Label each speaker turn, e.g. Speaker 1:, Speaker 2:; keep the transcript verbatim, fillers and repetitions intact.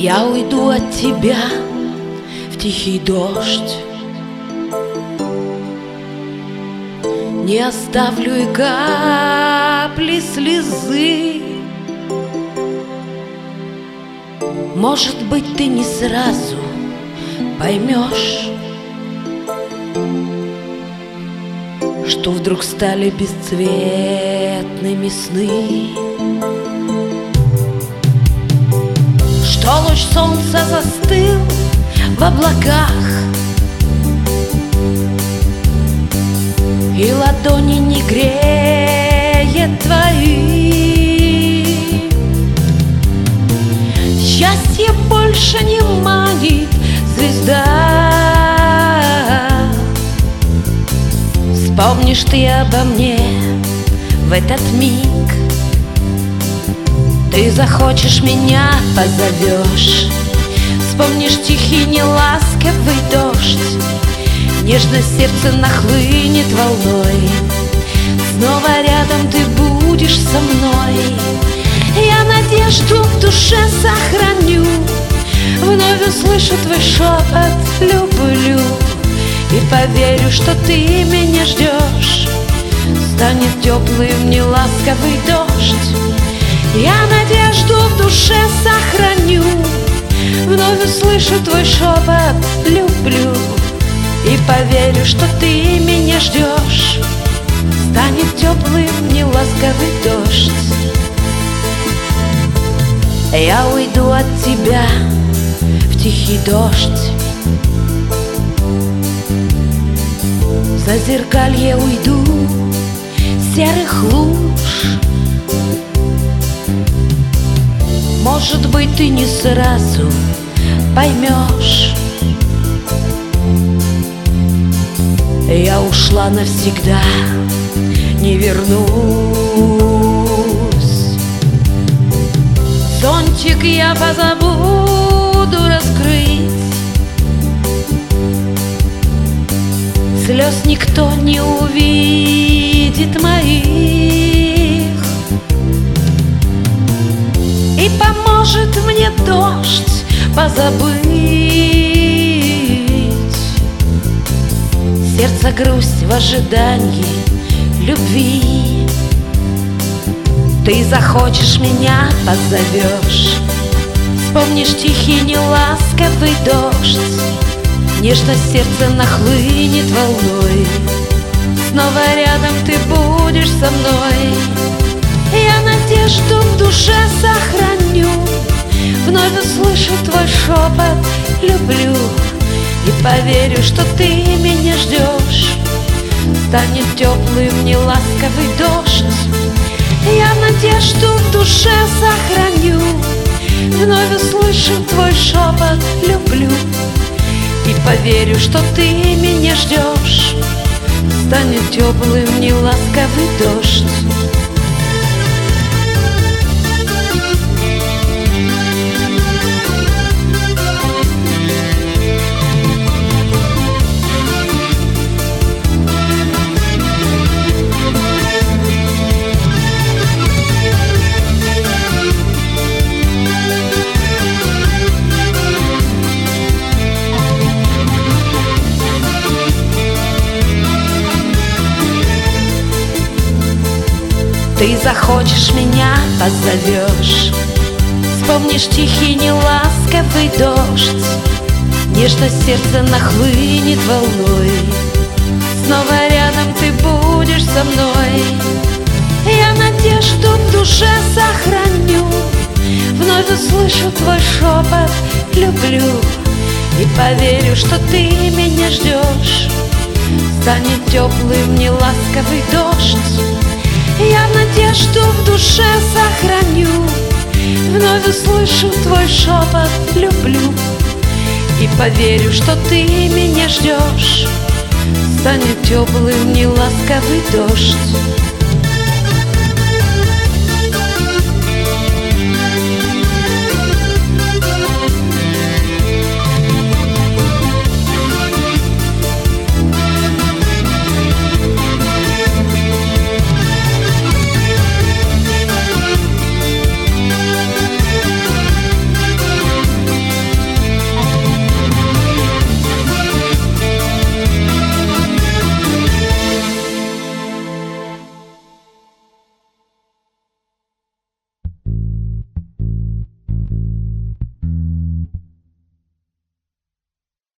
Speaker 1: Я уйду от тебя в тихий дождь, не оставлю и капли слезы. Может быть, ты не сразу поймешь, что вдруг стали бесцветными сны, что луч солнца застыл в облаках, и ладони не греет твои. Счастье больше не манит звезда. Вспомнишь ты обо мне в этот миг, ты захочешь, меня позовешь. Вспомнишь тихий неласковый дождь, нежность сердце нахлынет волной. Снова рядом ты будешь со мной. Я надежду в душе сохраню, вновь услышу твой шепот «люблю» и поверю, что ты меня ждешь. Станет теплым неласковый дождь. Я надежду в душе сохраню, вновь услышу твой шепот «люблю» и поверю, что ты меня ждешь. Станет теплым неласковый дождь. Я уйду от тебя в тихий дождь, в зазеркалье уйду серых луж. Может быть, ты не сразу поймешь, я ушла навсегда, не вернусь. Зонтик я позабуду раскрыть, слез никто не увидит моих, и поможет мне дождь позабыть сердце грусть в ожидании любви. Ты захочешь, меня позовешь. Вспомнишь тихий неласковый дождь, нежность сердце нахлынет волной. Снова рядом ты будешь со мной. Я надежду в душе сохраню, вновь услышу твой шепот «люблю» и поверю, что ты меня ждешь. Станет теплым неласковый дождь. Я надежду в душе сохраню, вновь услышу твой шепот «люблю» и поверю, что ты меня ждешь. Станет теплым неласковый дождь. Ты захочешь, меня позовешь. Вспомнишь тихий неласковый дождь, нежность сердце нахлынет волной. Снова рядом ты будешь со мной. Я надежду в душе сохраню, вновь услышу твой шепот «люблю» и поверю, что ты меня ждешь. Станет теплым неласковый дождь. Я надежду в душе сохраню, вновь услышу твой шепот «люблю» и поверю, что ты меня ждешь. Станет теплым неласковый дождь.